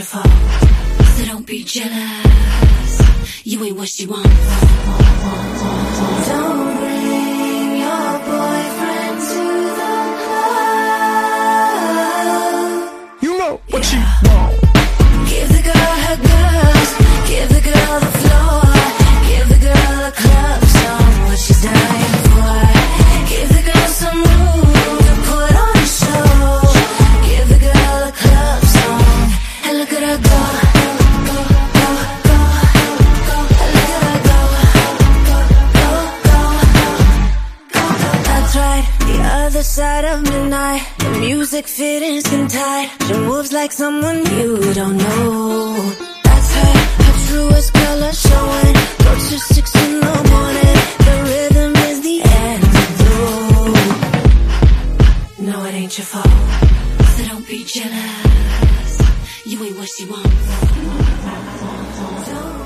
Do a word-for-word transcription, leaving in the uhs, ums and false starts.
your fault, so don't be jealous. You ain't what she want. Don't bring your boyfriend to the club. You know what Yeah. she want. Give the girl her girls, give the girl the floor, give the girl a club song, what she's dying for. Give the girl some room to put on a show. Give the girl a club song, and look at her go, go, go, go, go. And look at her go, go, go, go, go. That's right, the other side of midnight. The music fitting skin tight. She moves like someone you don't know. That's her, her truest color showing. Go to six in the morning. The rhythm is the antidote. No, it ain't your fault, so don't be jealous. You ain't what she wants. Don't